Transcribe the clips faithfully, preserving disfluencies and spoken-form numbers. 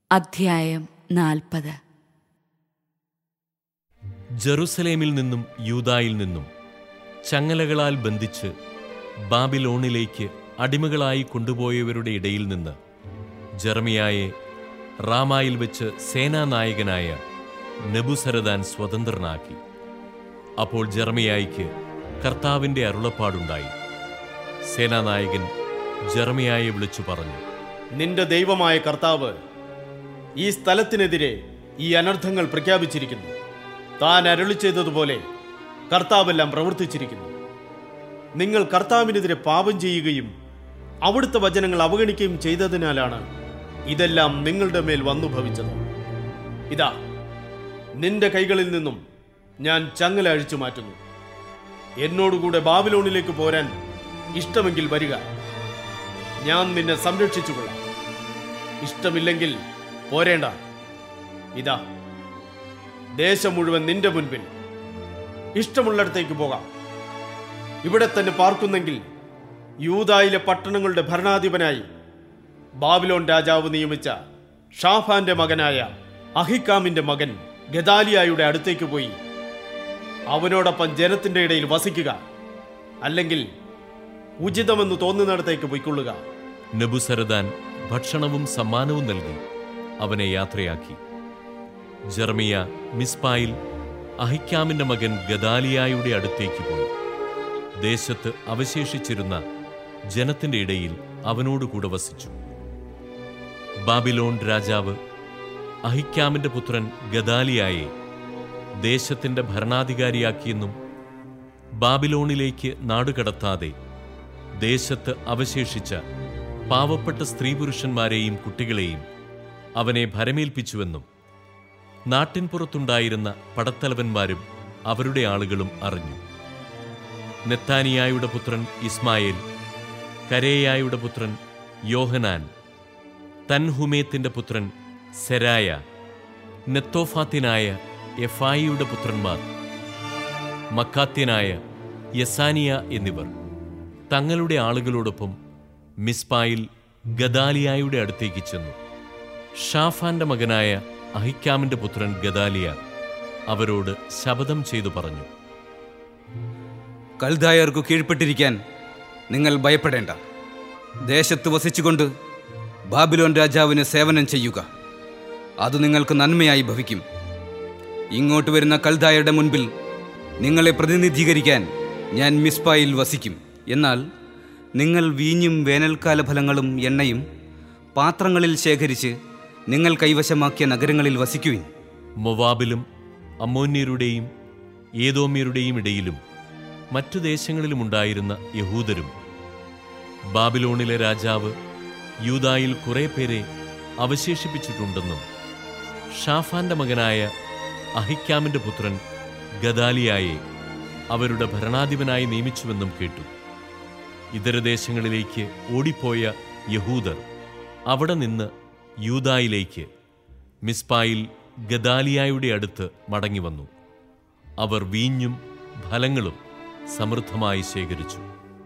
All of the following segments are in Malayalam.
അധ്യായം നാൽപ്പത്. ജെറുസലേമിൽ നിന്നും യൂദായിൽ നിന്നും ചങ്ങലകളാൽ ബന്ധിച്ച് ബാബിലോണിലേക്ക് അടിമകളായി കൊണ്ടുപോയവരുടെ ഇടയിൽ നിന്ന് ജെറമിയായെ റാമായിൽ വെച്ച് സേനാനായകനായ നെബൂസരദാൻ സ്വതന്ത്രനാക്കി. അപ്പോൾ ജെറമിയായ്ക്ക് കർത്താവിന്റെ അരുളപ്പാടുണ്ടായി. സേനാനായകൻ ജെറമിയായെ വിളിച്ചു പറഞ്ഞു, നിന്റെ ദൈവമായ കർത്താവ് ഈ സ്ഥലത്തിനെതിരെ ഈ അനർത്ഥങ്ങൾ പ്രഖ്യാപിച്ചിരിക്കുന്നു. താൻ അരുളി ചെയ്തതുപോലെ കർത്താവെല്ലാം പ്രവർത്തിച്ചിരിക്കുന്നു. നിങ്ങൾ കർത്താവിനെതിരെ പാപം ചെയ്യുകയും അവിടുത്തെ വചനങ്ങൾ അവഗണിക്കുകയും ചെയ്തതിനാലാണ് ഇതെല്ലാം നിങ്ങളുടെ മേൽ വന്നു ഭവിച്ചത്. ഇതാ, നിന്റെ കൈകളിൽ നിന്നും ഞാൻ ചങ്ങല അഴിച്ചു മാറ്റുന്നു. എന്നോടുകൂടെ ബാബിലോണിലേക്ക് പോരാൻ ഇഷ്ടമെങ്കിൽ വരിക, ഞാൻ നിന്നെ സംരക്ഷിച്ചുകൊള്ളാം. ഇഷ്ടമില്ലെങ്കിൽ പോരേണ്ട. ഇതാ, ദേശം മുഴുവൻ നിന്റെ മുൻപിൽ. ഇഷ്ടമുള്ളിടത്തേക്ക് പോകാം. ഇവിടെ തന്നെ പാർക്കുന്നെങ്കിൽ യൂദായിലെ പട്ടണങ്ങളുടെ ഭരണാധിപനായി ബാബിലോൺ രാജാവ് നിയമിച്ച ഷാഫാന്റെ മകനായ അഹിക്കാമിന്റെ മകൻ ഗദാലിയായുടെ അടുത്തേക്ക് പോയി അവനോടൊപ്പം ജനത്തിന്റെ ഇടയിൽ വസിക്കുക. അല്ലെങ്കിൽ ഉചിതമെന്ന് തോന്നുന്നിടത്തേക്ക് പോയിക്കൊള്ളുക. നെബൂസരദാൻ ഭക്ഷണവും സമ്മാനവും നൽകി അവനെ യാത്രയാക്കി. ജെറമിയ മിസ്പായിൽ അഹിക്കാമിന്റെ മകൻ ഗദാലിയായുടെ അടുത്തേക്ക് പോയി ദേശത്ത് അവശേഷിച്ചിരുന്ന ജനത്തിന്റെ ഇടയിൽ അവനോടുകൂടെ വസിച്ചു. ബാബിലോൺ രാജാവ് അഹിക്കാമിന്റെ പുത്രൻ ഗദാലിയായെ ദേശത്തിന്റെ ഭരണാധികാരിയാക്കിയെന്നും ബാബിലോണിലേക്ക് നാടുകടത്താതെ ദേശത്ത് അവശേഷിച്ച പാവപ്പെട്ട സ്ത്രീപുരുഷന്മാരെയും കുട്ടികളെയും അവനെ ഭരമേൽപ്പിച്ചുവെന്നും നാട്ടിൻപുറത്തുണ്ടായിരുന്ന പടത്തലവന്മാരും അവരുടെ ആളുകളും അറിഞ്ഞു. നെത്താനിയായുടെ പുത്രൻ ഇസ്മായേൽ, കരേയായുടെ പുത്രൻ യോഹനാൻ, തൻഹുമേത്തിന്റെ പുത്രൻ സെരായ, നെത്തോഫാത്തിനായ എഫായിയുടെ പുത്രന്മാർ, മക്കാത്യനായ യസാനിയ എന്നിവർ തങ്ങളുടെ ആളുകളോടൊപ്പം മിസ്പായിൽ ഗദാലിയായുടെ അടുത്തേക്ക് ചെന്നു. ഷാഫാന്റെ മകനായ അഹിക്കാമിന്റെ പുത്രൻ ഗദാലിയ അവരോട് ശപഥം ചെയ്തു പറഞ്ഞു, കൽദായർക്കു കീഴ്പ്പെട്ടിരിക്കാൻ നിങ്ങൾ ഭയപ്പെടേണ്ട. ദേശത്ത് വസിച്ചുകൊണ്ട് ബാബിലോൺ രാജാവിന് സേവനം ചെയ്യുക. അത് നിങ്ങൾക്ക് നന്മയായി ഭവിക്കും. ഇങ്ങോട്ട് വരുന്ന കൽദായരുടെ മുൻപിൽ നിങ്ങളെ പ്രതിനിധീകരിക്കാൻ ഞാൻ മിസ്പായിൽ വസിക്കും. എന്നാൽ നിങ്ങൾ വീഞ്ഞും വേനൽക്കാല ഫലങ്ങളും എണ്ണയും പാത്രങ്ങളിൽ ശേഖരിച്ച് നിങ്ങൾ കൈവശമാക്കിയ നഗരങ്ങളിൽ വസിക്കുവിൻ. മൊവാബിലും അമ്മോന്യരുടെയും ഏദോമ്യരുടെയും ഇടയിലും മറ്റു ദേശങ്ങളിലുമുണ്ടായിരുന്ന യഹൂദരും ബാബിലോണിലെ രാജാവ് യൂദായിൽ കുറെ പേരെ അവശേഷിപ്പിച്ചിട്ടുണ്ടെന്നും ഷാഫാന്റെ മകനായ അഹിക്കാമിന്റെ പുത്രൻ ഗദാലിയായെ അവരുടെ ഭരണാധിപനായി നിയമിച്ചുവെന്നും കേട്ടു. ഇതര ദേശങ്ങളിലേക്ക് ഓടിപ്പോയ യഹൂദർ അവിടെ നിന്ന് യൂദായിലേക്ക് മിസ്പായിൽ ഗദാലിയായുടെ അടുത്ത് മടങ്ങിവന്നു. അവർ വീഞ്ഞും ഫലങ്ങളും സമൃദ്ധമായി ശേഖരിച്ചു.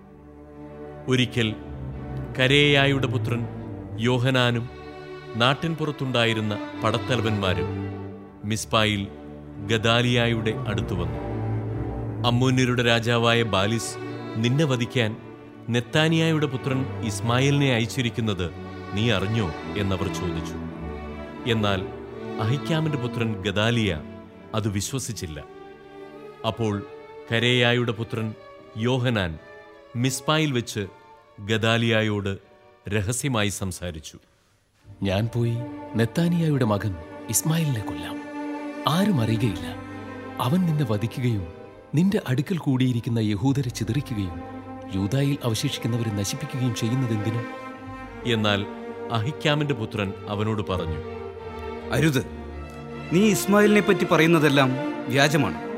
ഒരിക്കൽ കരേയായുടെ പുത്രൻ യോഹനാനും നാട്ടിൻപുറത്തുണ്ടായിരുന്ന പടത്തലവന്മാരും മിസ്പായിൽ ഗദാലിയായുടെ അടുത്തു വന്നു. അമ്മോന്യരുടെ രാജാവായ ബാലിസ് നിന്നെ വധിക്കാൻ നെത്താനിയായുടെ പുത്രൻ ഇസ്മായേലിനെ അയച്ചിരിക്കുന്നത് നീ അറിഞ്ഞോ എന്നവർ ചോദിച്ചു. എന്നാൽ അഹിക്കാമിന്റെ പുത്രൻ ഗദാലിയ അത് വിശ്വസിച്ചില്ല. അപ്പോൾ കരേയായുടെ പുത്രൻ യോഹനാൻ മിസ്പായിൽ വെച്ച് ഗദാലിയായോട് രഹസ്യമായി സംസാരിച്ചു. ഞാൻ പോയി നെത്താനിയായുടെ മകൻ ഇസ്മായിലിനെ കൊല്ലാം. ആരും അറിയുകയില്ല. അവൻ നിന്നെ വധിക്കുകയും നിന്റെ അടുക്കൽ കൂടിയിരിക്കുന്ന യഹൂദരെ ചിതറിക്കുകയും യൂദായിൽ അവശേഷിക്കുന്നവരെ നശിപ്പിക്കുകയും ചെയ്യുന്നതെന്തിനും? എന്നാൽ അഹിക്കാമിന്റെ പുത്രൻ അവനോട് പറഞ്ഞു, അരുത്. നീ ഇസ്മായിലിനെ പറ്റി പറയുന്നതെല്ലാം വ്യാജമാണ്.